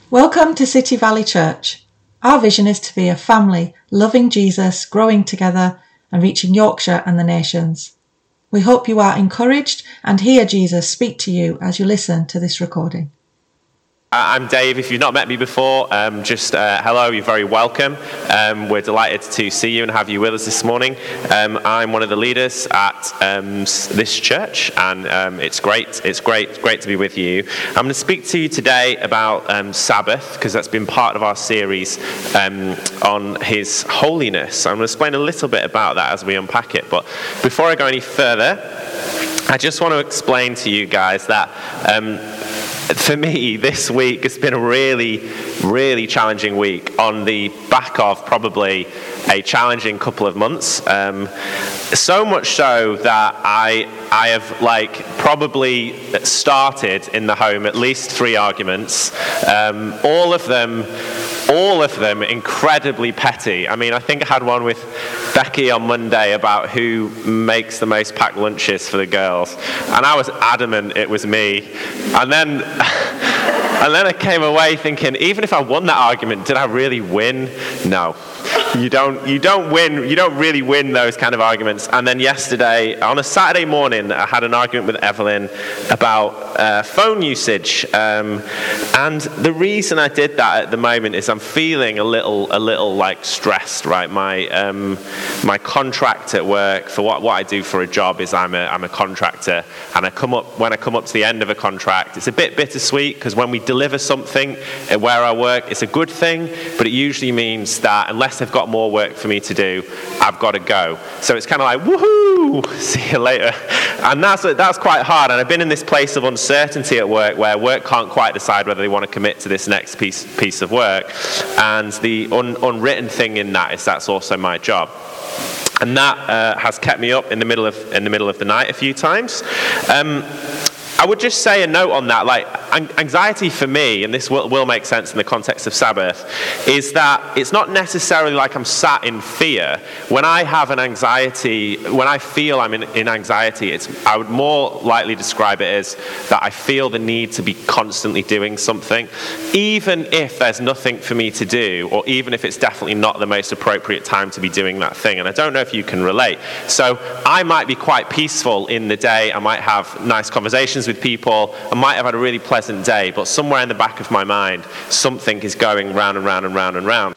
Welcome to City Valley Church. Our vision is to be a family, loving Jesus, growing together and reaching Yorkshire and the nations. We hope you are encouraged and hear Jesus speak to you as you listen to this recording. I'm Dave. If you've not met me before, hello, you're very welcome. We're delighted to see you and have you with us this morning. I'm one of the leaders at this church, and it's great to be with you. I'm going to speak to you today about Sabbath, because that's been part of our series on His holiness. I'm going to explain a little bit about that as we unpack it, but before I go any further, I just want to explain to you guys that for me, this week has been a really challenging week on the back of probably a challenging couple of months. So much so that I have probably started in the home at least 3 arguments, all of them incredibly petty. I mean, I think I had one with Becky on Monday about who makes the most packed lunches for the girls, and I was adamant it was me. And then I came away thinking, even if I won that argument, did I really win? No. You don't win. You don't really win those kind of arguments. And then yesterday, on a Saturday morning, I had an argument with Evelyn about phone usage. And the reason I did that at the moment is I'm feeling a little like stressed. Right, my contract at work for what I do for a job is I'm a contractor, and when I come up to the end of a contract, it's a bit bittersweet because when we deliver something at where I work, it's a good thing, but it usually means that unless they've got more work for me to do, I've got to go. So it's kind of like, woohoo, see you later. And that's quite hard. And I've been in this place of uncertainty at work where work can't quite decide whether they want to commit to this next piece of work. And the unwritten thing in that is that's also my job. And that has kept me up in the middle of the night a few times. I would just say a note on that, anxiety for me, and this will make sense in the context of Sabbath, is that it's not necessarily like I'm sat in fear. When I have an anxiety, when I feel I'm in anxiety, I would more likely describe it as that I feel the need to be constantly doing something, even if there's nothing for me to do, or even if it's definitely not the most appropriate time to be doing that thing. And I don't know if you can relate. So I might be quite peaceful in the day, I might have nice conversations with people, I might have had a really pleasant day, but somewhere in the back of my mind, something is going round and round and round and round.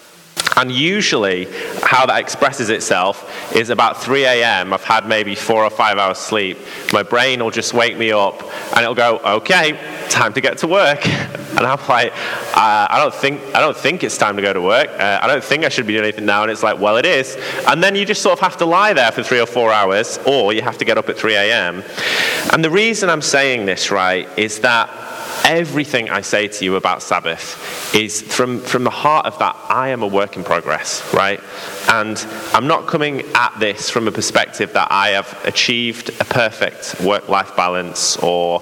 And usually, how that expresses itself is about 3 a.m. I've had maybe 4 or 5 hours sleep. My brain will just wake me up, and it'll go, "Okay, time to get to work." And I'm like, I don't think it's time to go to work. I don't think I should be doing anything now. And it's like, well, it is. And then you just sort of have to lie there for 3 or 4 hours, or you have to get up at 3 a.m. And the reason I'm saying this, right, is that everything I say to you about Sabbath is from the heart of that I am a work in progress, right? And I'm not coming at this from a perspective that I have achieved a perfect work-life balance, or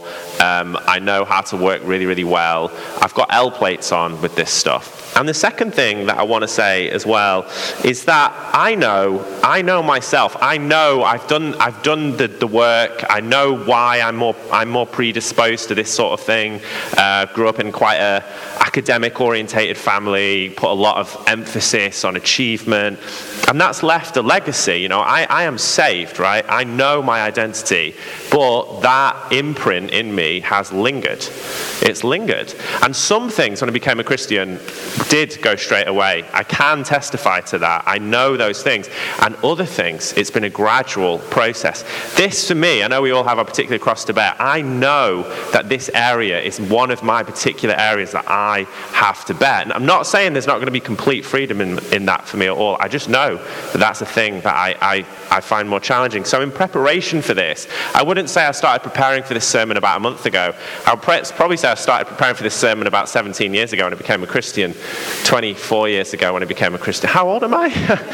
I know how to work really, really well. I've got L plates on with this stuff. And the second thing that I want to say as well is that I know myself. I know I've done the work. I know why I'm more predisposed to this sort of thing. Grew up in quite a academic orientated family, put a lot of emphasis on achievement, and that's left a legacy. You know, I am saved, right? I know my identity, but that imprint in me has lingered. It's lingered. And some things, when I became a Christian, did go straight away. I can testify to that. I know those things. And other things, it's been a gradual process. This, for me, I know we all have a particular cross to bear. I know that this area is one of my particular areas that I have to bear. And I'm not saying there's not going to be complete freedom in that for me at all. I just know that that's a thing that I find more challenging. So in preparation for this, I wouldn't say I started preparing for this sermon about a month ago. I'll probably say I started preparing for this sermon about 17 years ago when I became a Christian, 24 years ago when I became a Christian. How old am I?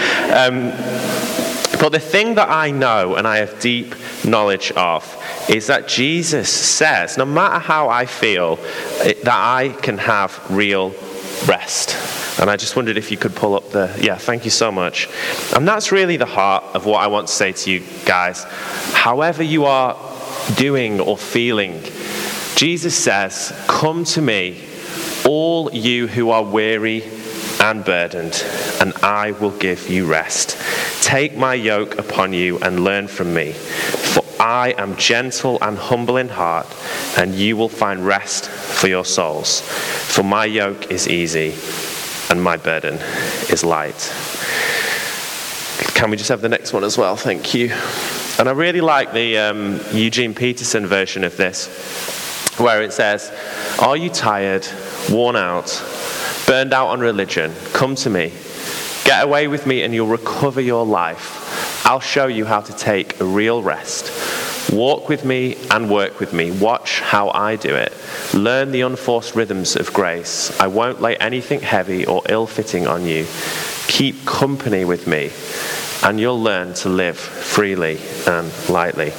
But the thing that I know and I have deep knowledge of is that Jesus says, no matter how I feel, that I can have real rest. And I just wondered if you could pull up thank you so much. And that's really the heart of what I want to say to you guys. However you are doing or feeling, Jesus says, come to me, all you who are weary and burdened, and I will give you rest. Take my yoke upon you and learn from me, for I am gentle and humble in heart, and you will find rest for your souls. For my yoke is easy and my burden is light. Can we just have the next one as well? Thank you. And I really like the Eugene Peterson version of this, where it says, are you tired, worn out, burned out on religion? Come to me. Get away with me and you'll recover your life. I'll show you how to take a real rest. Walk with me and work with me. Watch how I do it. Learn the unforced rhythms of grace. I won't lay anything heavy or ill-fitting on you. Keep company with me, and you'll learn to live freely and lightly.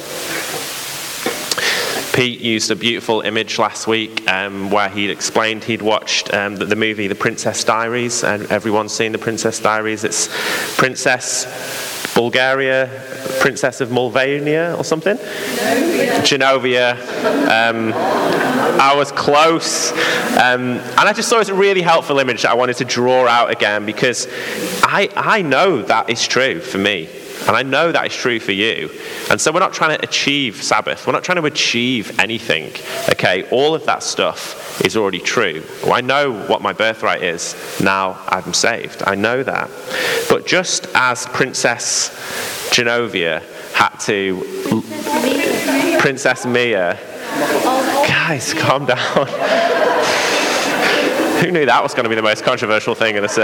Pete used a beautiful image last week where he'd explained he'd watched the movie The Princess Diaries, and everyone's seen The Princess Diaries. It's Princess Bulgaria, Princess of Mulvania or something? Genovia. I was close. And I just thought it was a really helpful image that I wanted to draw out again, because I know that is true for me. And I know that is true for you. And so we're not trying to achieve Sabbath. We're not trying to achieve anything. Okay, all of that stuff is already true. Well, I know what my birthright is now I'm saved. I know that. But just as Princess Genovia had to... Princess Mia. Guys, calm down. Who knew that was going to be the most controversial thing in a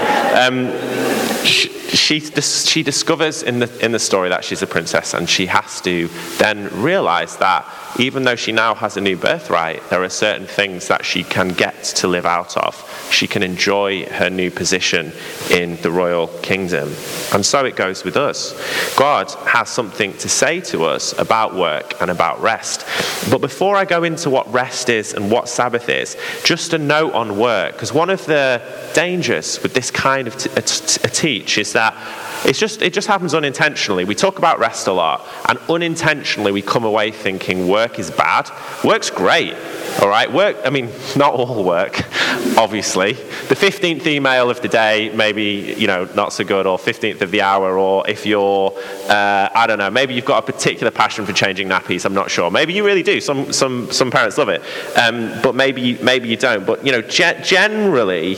sermon? She discovers in the story that she's a princess, and she has to then realize that even though she now has a new birthright, there are certain things that she can get to live out of. She can enjoy her new position in the royal kingdom. And so it goes with us. God has something to say to us about work and about rest. But before I go into what rest is and what Sabbath is, just a note on work, because one of the dangers with this kind of a teach is that it just happens unintentionally. We talk about rest a lot, and unintentionally we come away thinking work is bad. Work's great, all right? Work, I mean, not all work, obviously. The 15th email of the day, maybe, not so good, or 15th of the hour, or if you're, I don't know, maybe you've got a particular passion for changing nappies, I'm not sure. Maybe you really do. Some parents love it, but maybe you don't. But, generally,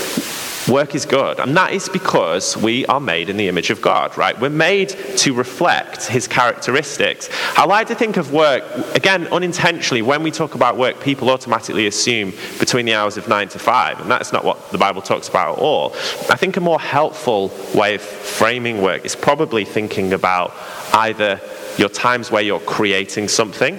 work is good, and that is because we are made in the image of God, right? We're made to reflect his characteristics. I like to think of work, again, unintentionally, when we talk about work, people automatically assume between the hours of 9 to 5, and that's not what the Bible talks about at all. I think a more helpful way of framing work is probably thinking about either your times where you're creating something,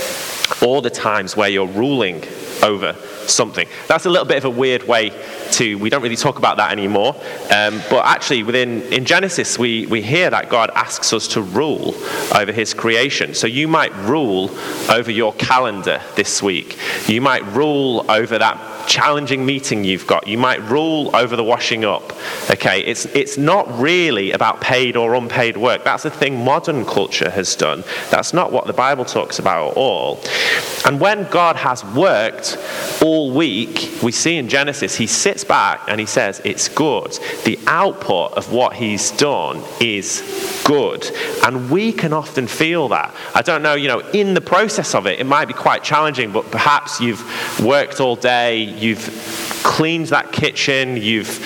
or the times where you're ruling over something. That's a little bit of a weird way we don't really talk about that anymore, but actually in Genesis we hear that God asks us to rule over his creation. So you might rule over your calendar this week. You might rule over that challenging meeting you've got. You might rule over the washing up. Okay, it's not really about paid or unpaid work. That's a thing modern culture has done. That's not what the Bible talks about at all. And when God has worked all week, we see in Genesis, he sits back and he says, it's good. The output of what he's done is good. And we can often feel that. I don't know, in the process of it might be quite challenging, but perhaps you've worked all day, you've cleaned that kitchen, you've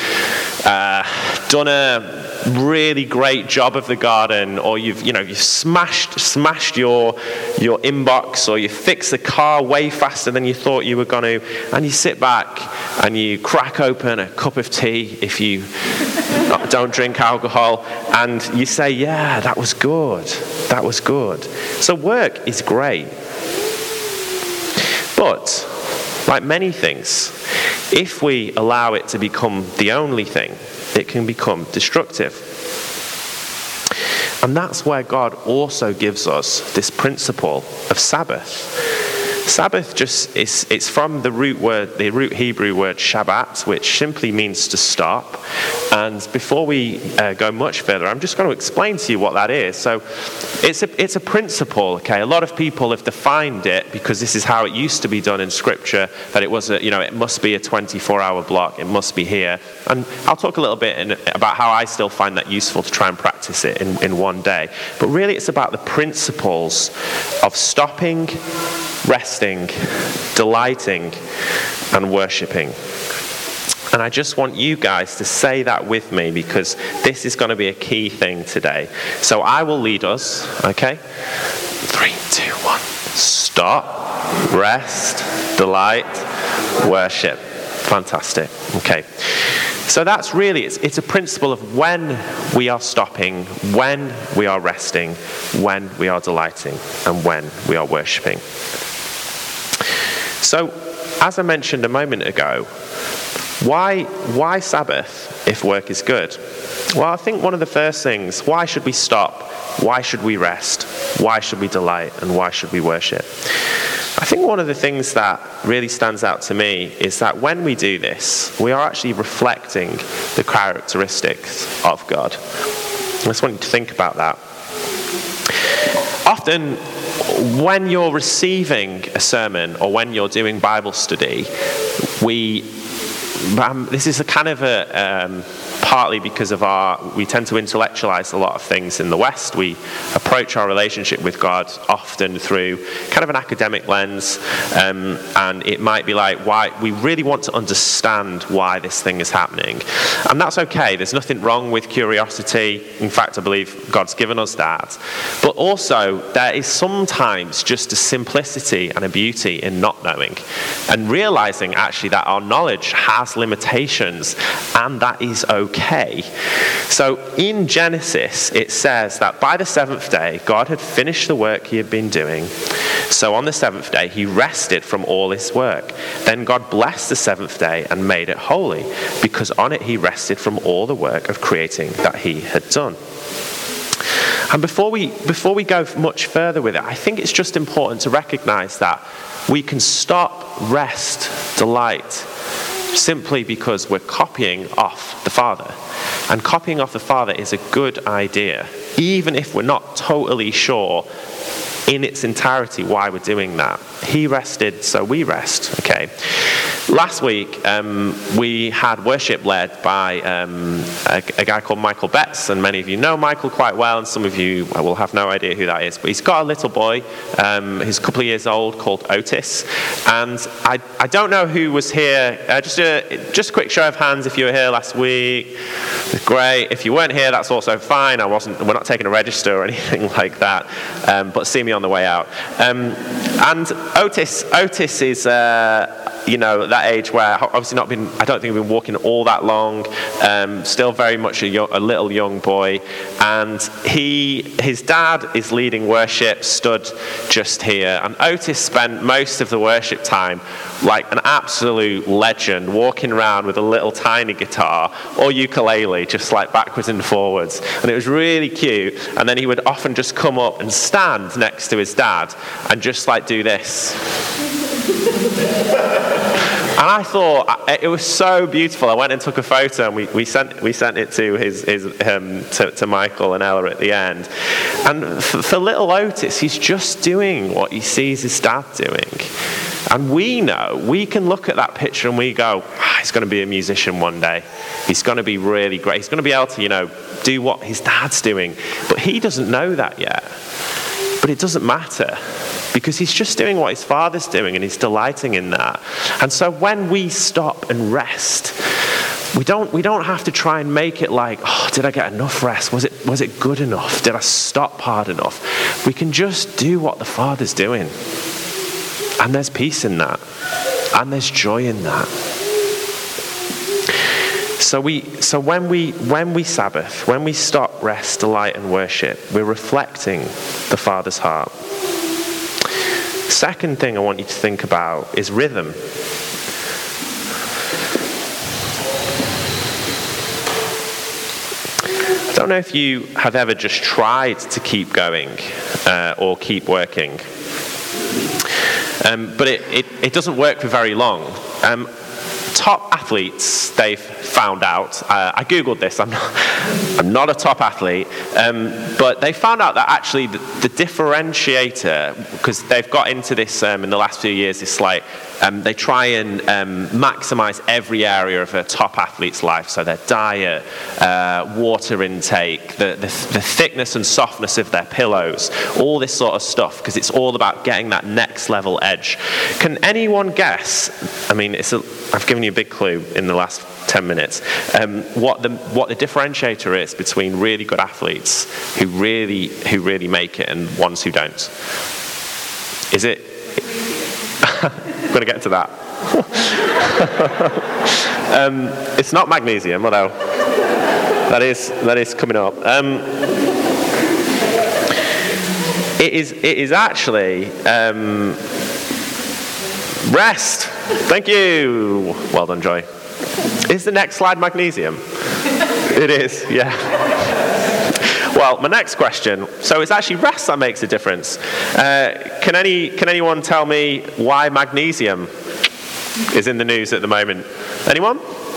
done a really great job of the garden, or you've smashed your inbox, or you fixed the car way faster than you thought you were going to, and you sit back and you crack open a cup of tea if you don't drink alcohol, and you say, yeah, that was good. So work is great. But like many things, if we allow it to become the only thing, it can become destructive. And that's where God also gives us this principle of Sabbath. Sabbath it's from the root Hebrew word Shabbat, which simply means to stop. And before we go much further, I'm just going to explain to you what that is. So it's a principle, okay? A lot of people have defined it, because this is how it used to be done in Scripture, that it was it must be a 24-hour block, it must be here. And I'll talk a little bit about how I still find that useful to try and practice it in one day. But really it's about the principles of stopping, resting, delighting, and worshipping. And I just want you guys to say that with me, because this is going to be a key thing today. So I will lead us, okay? 3, 2, 1. Stop, rest, delight, worship. Fantastic. Okay. So that's really, it's a principle of when we are stopping, when we are resting, when we are delighting, and when we are worshipping. So, as I mentioned a moment ago, why Sabbath if work is good? Well, I think one of the first things, why should we stop? Why should we rest? Why should we delight? And why should we worship? I think one of the things that really stands out to me is that when we do this, we are actually reflecting the characteristics of God. I just want you to think about that. Often, when you're receiving a sermon or when you're doing Bible study, this is a kind of partly because we tend to intellectualize a lot of things in the West. We approach our relationship with God often through kind of an academic lens, and it might be like, why we really want to understand why this thing is happening. And that's okay. There's nothing wrong with curiosity. In fact, I believe God's given us that. But also, there is sometimes just a simplicity and a beauty in not knowing, and realizing actually that our knowledge has limitations, and that is okay. So in Genesis, it says that by the seventh day, God had finished the work he had been doing. So on the seventh day, he rested from all his work. Then God blessed the seventh day and made it holy, because on it he rested from all the work of creating that he had done. And before we go much further with it, I think it's just important to recognize that we can stop, rest, delight, simply because we're copying off the Father. And copying off the Father is a good idea, even if we're not totally sure in its entirety why we're doing that. He rested, so we rest, okay? Last week, we had worship led by a guy called Michael Betts, and many of you know Michael quite well, and some of you will have no idea who that is, but he's got a little boy, he's a couple of years old, called Otis, and I don't know who was here, just a quick show of hands if you were here last week. Great. If you weren't here, that's also fine. We're not taking a register or anything like that, but see me on the way out. And Otis is that age where obviously I don't think we've been walking all that long, still very much a little young boy, and his dad is leading worship, stood just here, and Otis spent most of the worship time like an absolute legend, walking around with a little tiny guitar or ukulele, just like backwards and forwards, and it was really cute. And then he would often just come up and stand next to his dad and just like do this. And I thought it was so beautiful. I went and took a photo, and we sent it to to Michael and Ella at the end. And for little Otis, he's just doing what he sees his dad doing. And we can look at that picture and we go, he's going to be a musician one day. He's going to be really great. He's going to be able to, do what his dad's doing. But he doesn't know that yet. But it doesn't matter, because he's just doing what his father's doing and he's delighting in that. And so when we stop and rest, we don't have to try and make it like, did I get enough rest? Was it good enough? Did I stop hard enough? We can just do what the Father's doing. And there's peace in that. And there's joy in that. So when we Sabbath, when we stop, rest, delight, and worship, we're reflecting the Father's heart. Second thing I want you to think about is rhythm. I don't know if you have ever just tried to keep going or keep working. But it doesn't work for very long. Top athletes, they've found out, I googled this, I'm not a top athlete, but they found out that actually the differentiator, because they've got into this in the last few years, it's like they try and maximize every area of a top athlete's life, so their diet, water intake, the thickness and softness of their pillows, all this sort of stuff, because it's all about getting that next level edge. Can anyone guess, I mean, I've given you a big clue in the last 10 minutes, what the differentiator is between really good athletes who really make it and ones who don't? Is it? I'm going to get to that. It's not magnesium, although that is coming up. It is actually rest. Thank you. Well done, Joy. Is the next slide magnesium? It is, yeah. Well, my next question. So it's actually rest that makes a difference. Can anyone tell me why magnesium is in the news at the moment? Anyone?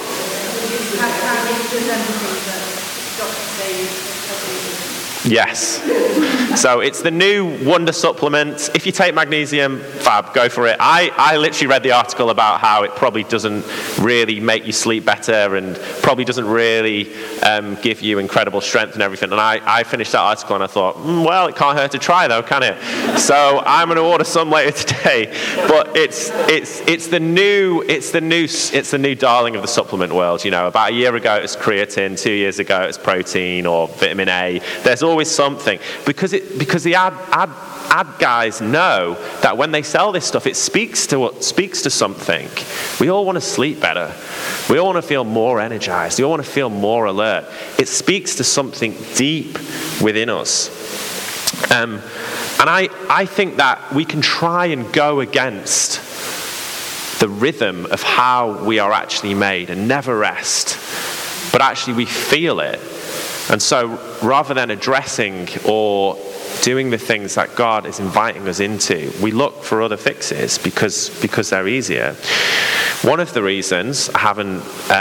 Yes. So it's the new wonder supplement. If you take magnesium, fab, go for it. I literally read the article about how it probably doesn't really make you sleep better and probably doesn't really give you incredible strength and everything. And I finished that article and I thought, well, it can't hurt to try though, can it? So I'm going to order some later today. But it's the new darling of the supplement world. You know, about a year ago it was creatine, 2 years ago it was protein or vitamin A. There's always something because the ad guys know that when they sell this stuff, it speaks to something. We all want to sleep better. We all want to feel more energized. We all want to feel more alert. It speaks to something deep within us. And I think that we can try and go against the rhythm of how we are actually made and never rest. But actually we feel it. And so rather than addressing or doing the things that God is inviting us into, we look for other fixes because they're easier. One of the reasons I haven't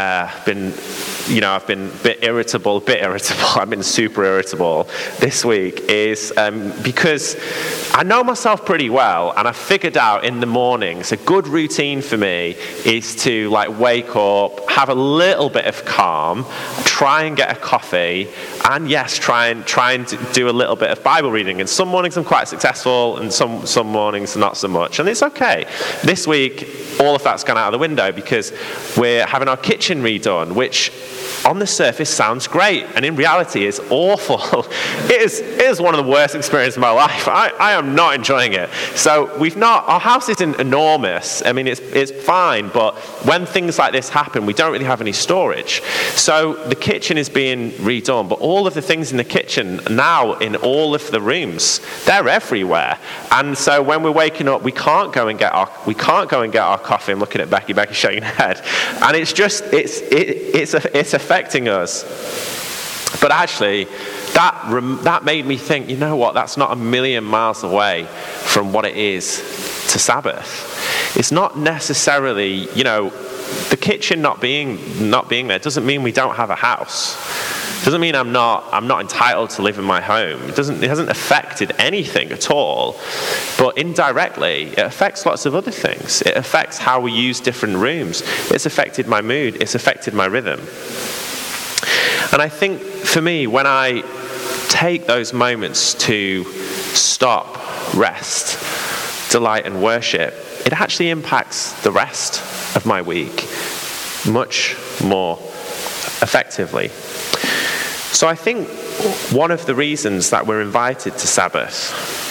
I've been a bit irritable, I've been super irritable this week is because I know myself pretty well, and I figured out in the mornings a good routine for me is to wake up, have a little bit of calm, try and get a coffee, and yes, try and do a little bit of Bible reading. And some mornings I'm quite successful, and some mornings not so much, and it's okay. This week, all of that's gone out of the window because we're having our kitchen redone, which on the surface sounds great, and in reality is awful. It is one of the worst experiences of my life. I am not enjoying it. So our house isn't enormous. I mean, it's fine, but when things like this happen, we don't really have any storage. So the kitchen is being redone, but all of the things in the kitchen now in all of the rooms, they're everywhere. And so when we're waking up, we can't go and get our coffee. I'm looking at Becky shaking her head, and it's affecting us. But actually, that made me think, you know what, that's not a million miles away from what it is to Sabbath. It's not necessarily, the kitchen not being there doesn't mean we don't have a house. Doesn't mean I'm not entitled to live in my home. It hasn't affected anything at all. But indirectly, it affects lots of other things. It affects how we use different rooms. It's affected my mood. It's affected my rhythm. And I think for me, when I take those moments to stop, rest, delight, and worship, it actually impacts the rest of my week much more effectively. So I think one of the reasons that we're invited to Sabbath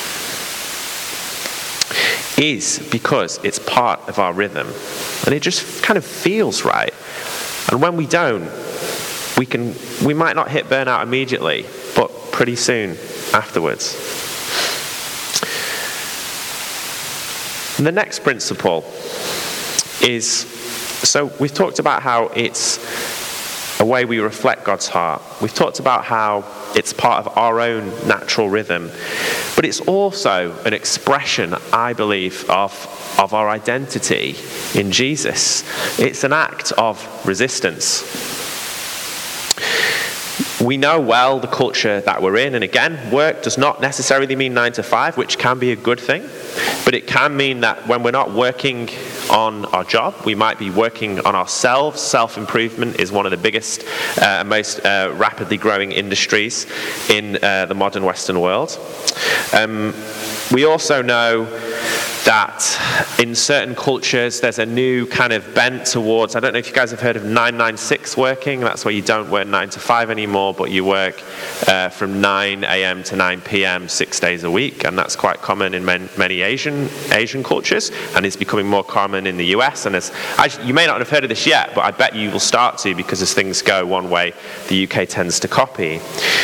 is because it's part of our rhythm, and it just kind of feels right. And when we don't, we might not hit burnout immediately, but pretty soon afterwards. And the next principle is, so we've talked about how it's a way we reflect God's heart. We've talked about how it's part of our own natural rhythm. But it's also an expression, I believe, of our identity in Jesus. It's an act of resistance. We know well the culture that we're in, and again, work does not necessarily mean 9 to 5, which can be a good thing, but it can mean that when we're not working on our job, we might be working on ourselves. Self-improvement is one of the biggest and most rapidly growing industries in the modern Western world. We also know that in certain cultures there's a new kind of bent towards, I don't know if you guys have heard of 996 working. That's where you don't work 9 to 5 anymore, but you work from 9 a.m. to 9 p.m. 6 days a week, and that's quite common in many Asian cultures, and it's becoming more common in the US. And you may not have heard of this yet, but I bet you will start to, because as things go one way, the UK tends to copy.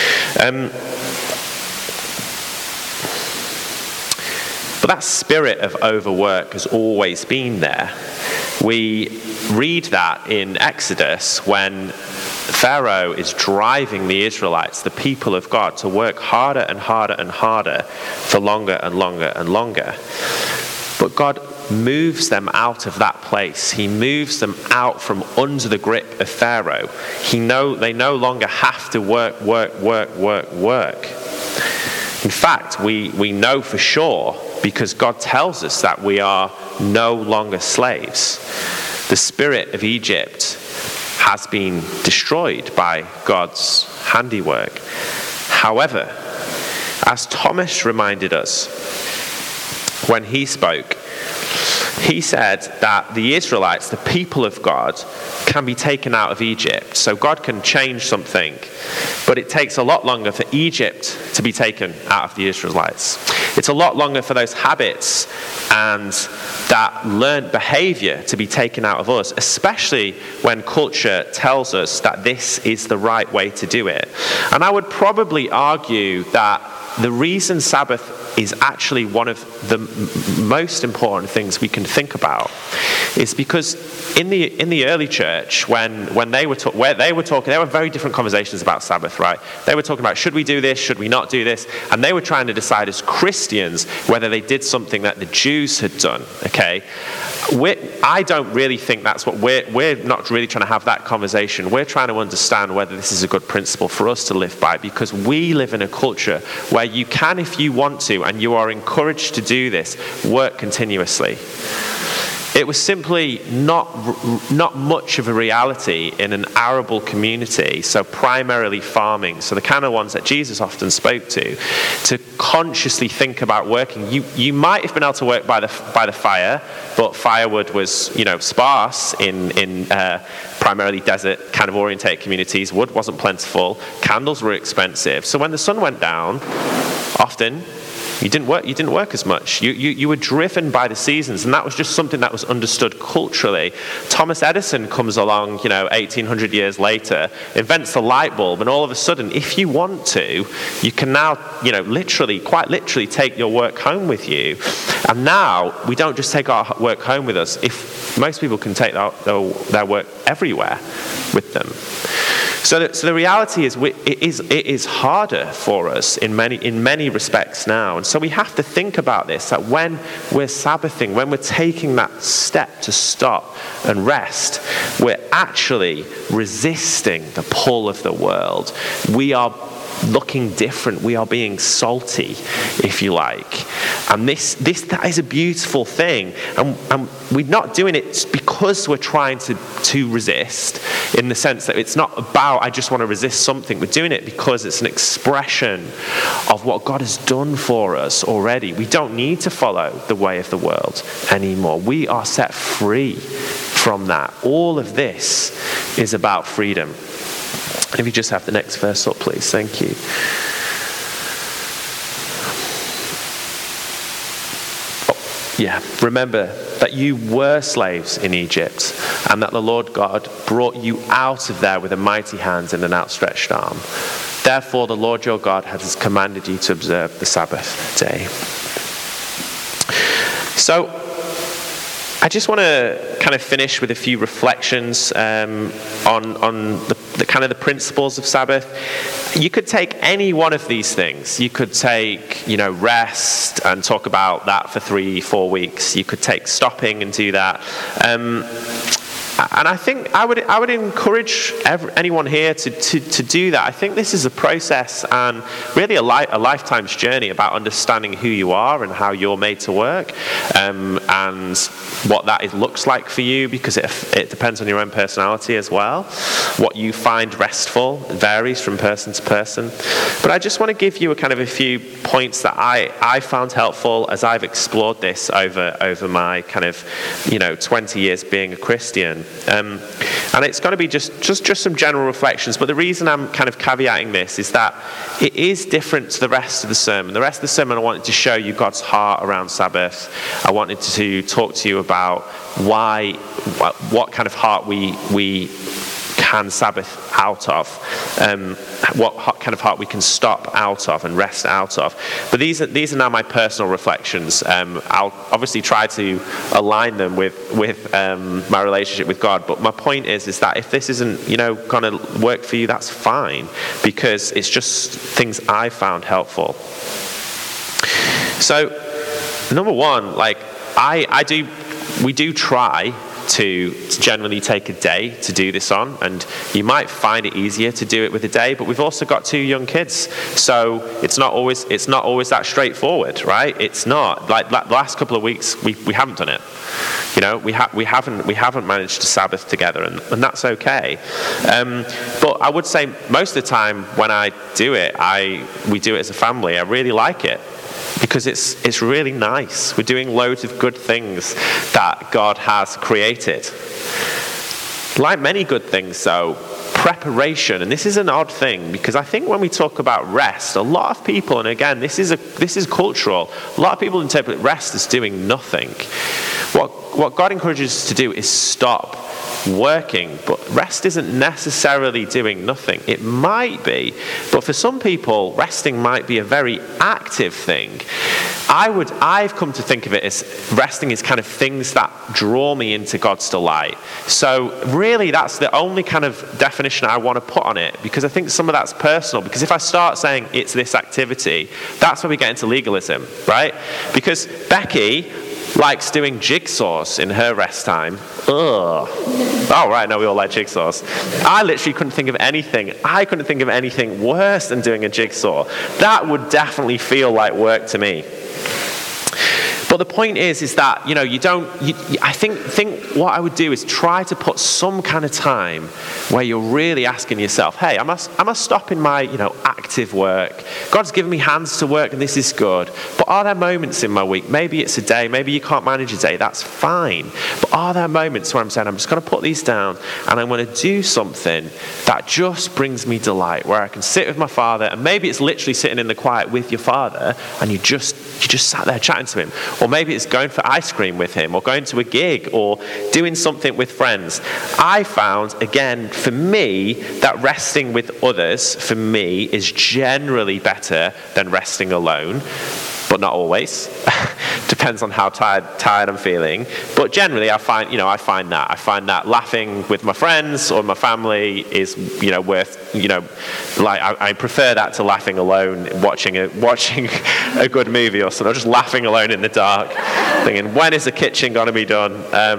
But that spirit of overwork has always been there. We read that in Exodus when Pharaoh is driving the Israelites, the people of God, to work harder and harder and harder for longer and longer and longer. But God moves them out of that place. He moves them out from under the grip of Pharaoh. They no longer have to work. In fact, we know for sure, because God tells us that we are no longer slaves. The spirit of Egypt has been destroyed by God's handiwork. However, as Thomas reminded us when he spoke, he said that the Israelites, the people of God, can be taken out of Egypt. So God can change something, but it takes a lot longer for Egypt to be taken out of the Israelites. It's a lot longer for those habits and that learned behavior to be taken out of us, especially when culture tells us that this is the right way to do it. And I would probably argue that the reason Sabbath is actually one of the most important things we can think about is because in the early church, when they were talking, there were very different conversations about Sabbath, right? They were talking about, should we do this, should we not do this? And they were trying to decide as Christians whether they did something that the Jews had done, okay? I don't really think that's what we're not really trying to have that conversation. We're trying to understand whether this is a good principle for us to live by, because we live in a culture where you can, if you want to, and you are encouraged to do this, work continuously. It was simply not much of a reality in an arable community, so primarily farming, so the kind of ones that Jesus often spoke to consciously think about working. You might have been able to work by the fire, but firewood was sparse in primarily desert kind of orientated communities. Wood wasn't plentiful. Candles were expensive. So when the sun went down, often you didn't work as much. You were driven by the seasons, and that was just something that was understood culturally. Thomas Edison comes along, 1800 years later, invents the light bulb, and all of a sudden, if you want to, you can now, quite literally take your work home with you. And now we don't just take our work home with us. If most people can take their work everywhere with them. So the reality is, it is harder for us in many respects now. And so we have to think about this, that when we're Sabbathing, when we're taking that step to stop and rest, we're actually resisting the pull of the world. We are looking different. We are being salty, if you like. And that is a beautiful thing. And we're not doing it because we're trying to resist, in the sense that it's not about, I just want to resist something. We're doing it because it's an expression of what God has done for us already. We don't need to follow the way of the world anymore. We are set free from that. All of this is about freedom. If you just have the next verse up, please. Thank you. Remember that you were slaves in Egypt, and that the Lord God brought you out of there with a mighty hand and an outstretched arm. Therefore, the Lord your God has commanded you to observe the Sabbath day. So, I just want to kind of finish with a few reflections on the kind of the principles of Sabbath. You could take any one of these things. You could take, rest and talk about that for 3-4 weeks. You could take stopping and do that. And I think I would encourage anyone here to do that. I think this is a process and really a lifetime's journey about understanding who you are and how you're made to work, and what that looks like for you, because it depends on your own personality as well. What you find restful varies from person to person. But I just want to give you a few points that I found helpful as I've explored this over my 20 years being a Christian. And it's going to be just some general reflections, but the reason I'm kind of caveating this is that it is different to the rest of the sermon. The rest of the sermon, I wanted to show you God's heart around Sabbath. I wanted to talk to you about what kind of heart we can Sabbath out of, what kind of heart we can stop out of and rest out of. But these are now my personal reflections. I'll obviously try to align them with my relationship with God. But my point is that if this isn't going to work for you, that's fine, because it's just things I found helpful. So, number one, we do try to generally take a day to do this on, and you might find it easier to do it with a day, but we've also got 2 young kids, so it's not always that straightforward, right? It's not like the last couple of weeks we haven't done it. We haven't managed to Sabbath together, and that's okay. But I would say most of the time when I do it, we do it as a family. I really like it, because it's really nice. We're doing loads of good things that God has created. Like many good things, though, preparation, and this is an odd thing, because I think when we talk about rest, a lot of people, and again, this is cultural, a lot of people interpret rest as doing nothing. What God encourages us to do is stop working, but rest isn't necessarily doing nothing. It might be, but for some people, resting might be a very active thing. I've come to think of it as resting is kind of things that draw me into God's delight. So really, that's the only kind of definition I want to put on it, because I think some of that's personal. Because if I start saying it's this activity, that's where we get into legalism, right? Because Becky likes doing jigsaws in her rest time. Ugh. Oh, right, no, we all like jigsaws. I literally couldn't think of anything worse than doing a jigsaw. That would definitely feel like work to me. But the point is that, I think what I would do is try to put some kind of time where you're really asking yourself, hey, am I stopping my, active work? God's given me hands to work and this is good. But are there moments in my week? Maybe it's a day, maybe you can't manage a day, that's fine. But are there moments where I'm saying, I'm just going to put these down and I'm going to do something that just brings me delight, where I can sit with my father, and maybe it's literally sitting in the quiet with your father and you just sat there chatting to him. Or maybe it's going for ice cream with him, or going to a gig, or doing something with friends. I found, again, for me, that resting with others, for me, is generally better than resting alone. But not always. Depends on how tired I'm feeling. But generally, I find that laughing with my friends or my family is, worth, I prefer that to laughing alone, watching a good movie or something, or just laughing alone in the dark, thinking, when is the kitchen going to be done?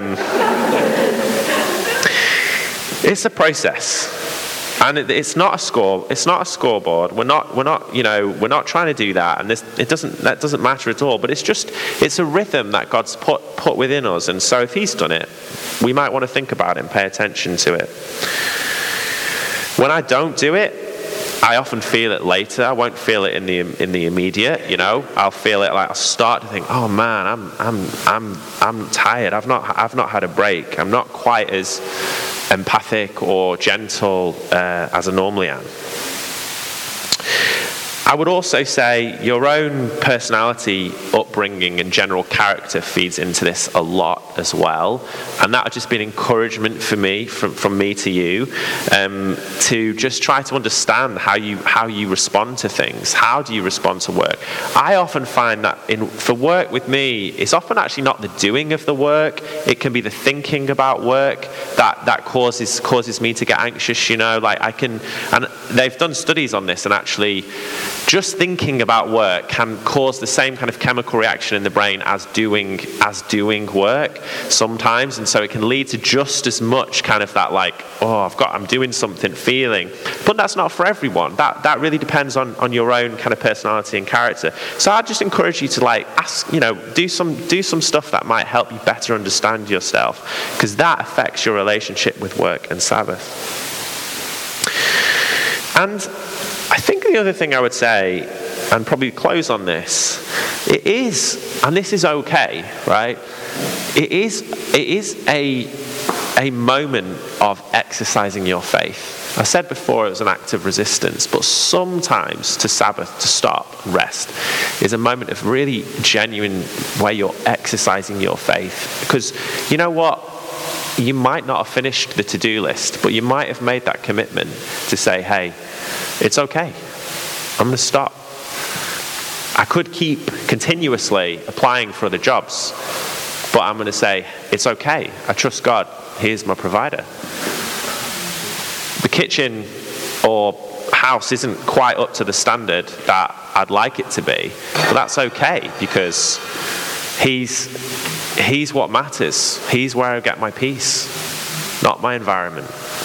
It's a process. And it's not a score. It's not a scoreboard. We're not trying to do that. And that doesn't matter at all. But it's a rhythm that God's put within us. And so if He's done it, we might want to think about it and pay attention to it. When I don't do it, I often feel it later. I won't feel it in the immediate. I'll feel it I'll start to think, oh man, I'm tired. I've not had a break. I'm not quite as empathic or gentle as I normally am. I would also say your own personality, upbringing, and general character feeds into this a lot as well. And that would just be an encouragement for me, from me to you, to just try to understand how you respond to things. How do you respond to work? I often find that for work with me, it's often actually not the doing of the work. It can be the thinking about work that causes me to get anxious. And they've done studies on this, and actually just thinking about work can cause the same kind of chemical reaction in the brain as doing work sometimes, and so it can lead to just as much kind of that I'm doing something feeling. But that's not for everyone. That really depends on your own kind of personality and character. So I'd just encourage you to ask, do some stuff that might help you better understand yourself, because that affects your relationship with work and Sabbath. And I think the other thing I would say, and probably close on this, it is, and this is okay, right? It is a moment of exercising your faith. I said before it was an act of resistance, but sometimes to Sabbath, to stop, rest, is a moment of really genuine where you're exercising your faith. Because you know what? You might not have finished the to-do list, but you might have made that commitment to say, hey, it's okay. I'm going to stop. I could keep continuously applying for other jobs, but I'm going to say, it's okay. I trust God. He is my provider. The kitchen or house isn't quite up to the standard that I'd like it to be, but that's okay, because He's what matters. He's where I get my peace, not my environment.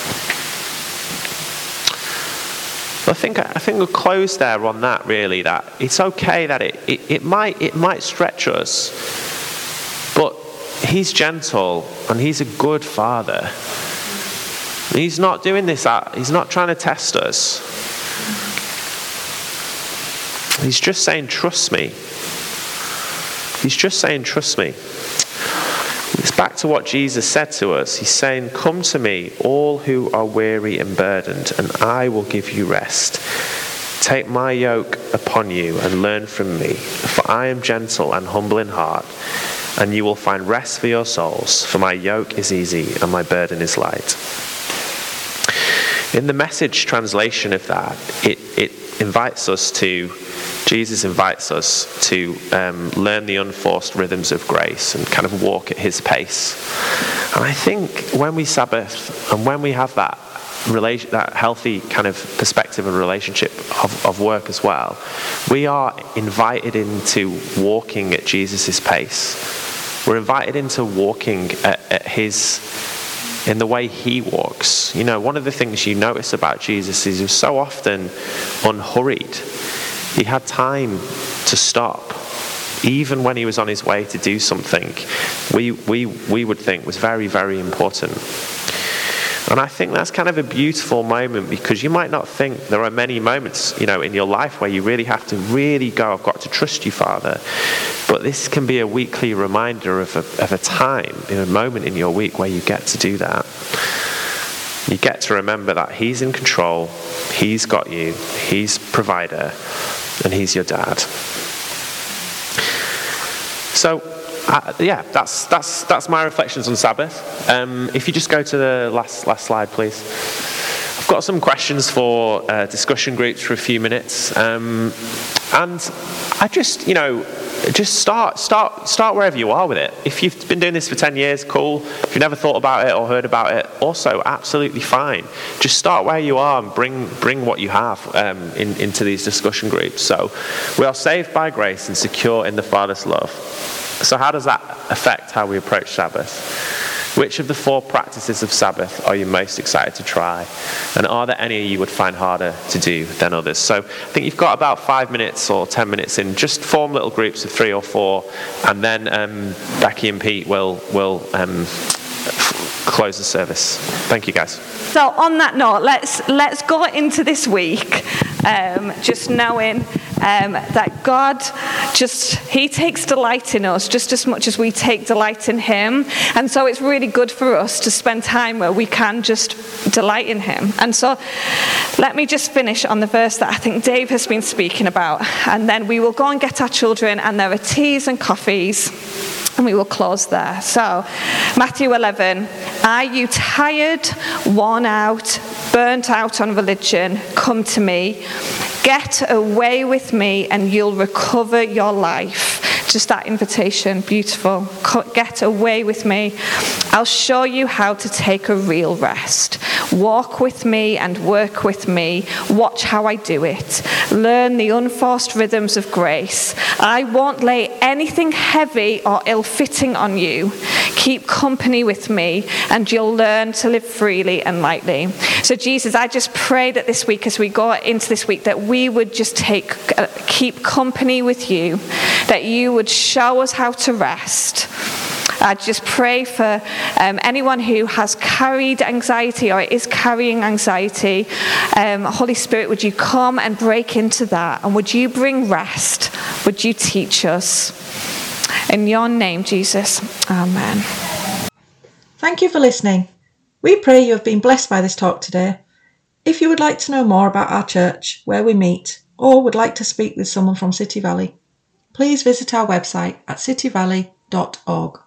I think we'll close there on that, really, that it's okay that it might stretch us, but He's gentle and He's a good Father. He's not doing this, He's not trying to test us. He's just saying, trust me. He's just saying, trust me. It's back to what Jesus said to us. He's saying, come to me, all who are weary and burdened, and I will give you rest. Take my yoke upon you and learn from me, for I am gentle and humble in heart, and you will find rest for your souls, for my yoke is easy and my burden is light. In the Message translation of that, Jesus invites us to learn the unforced rhythms of grace and kind of walk at His pace. And I think when we Sabbath and when we have that healthy kind of perspective and relationship of work as well, we are invited into walking at Jesus' pace. We're invited into walking at in the way He walks. One of the things you notice about Jesus is He was so often unhurried. He had time to stop, even when He was on His way to do something we would think was very, very important. And I think that's kind of a beautiful moment, because you might not think there are many moments, in your life where you really have to really go, I've got to trust you, Father. But this can be a weekly reminder of a time, a moment in your week where you get to do that. You get to remember that He's in control, He's got you, He's provider, and He's your dad. So, that's my reflections on Sabbath. If you just go to the last slide, please. I've got some questions for discussion groups for a few minutes, and I just start wherever you are with it. If you've been doing this for 10 years, cool. If you've never thought about it or heard about it, also absolutely fine. Just start where you are and bring what you have into these discussion groups. So we are saved by grace and secure in the Father's love. So how does that affect how we approach Sabbath? Which of the 4 practices of Sabbath are you most excited to try? And are there any you would find harder to do than others? So I think you've got about 5 minutes or 10 minutes in. Just form little groups of 3 or 4, and then Becky and Pete will close the service. Thank you, guys. So on that note, let's go into this week just knowing that God he takes delight in us just as much as we take delight in him. And so it's really good for us to spend time where we can just delight in him. And so let me just finish on the verse that I think Dave has been speaking about. And then we will go and get our children, and there are teas and coffees, and we will close there. So, Matthew 11, are you tired, worn out, burnt out on religion? Come to me. Get away with me and you'll recover your life. Just that invitation, beautiful. Get away with me. I'll show you how to take a real rest. Walk with me and work with me. Watch how I do it. Learn the unforced rhythms of grace. I won't lay anything heavy or ill-fitting on you. Keep company with me and you'll learn to live freely and lightly. So Jesus, I just pray that this week, as we go into this week, that we would just keep company with you, that you would show us how to rest. I just pray for anyone who has carried anxiety or is carrying anxiety. Holy Spirit, would you come and break into that? And would you bring rest? Would you teach us? In your name, Jesus. Amen. Thank you for listening. We pray you have been blessed by this talk today. If you would like to know more about our church, where we meet, or would like to speak with someone from City Valley, please visit our website at cityvalley.org.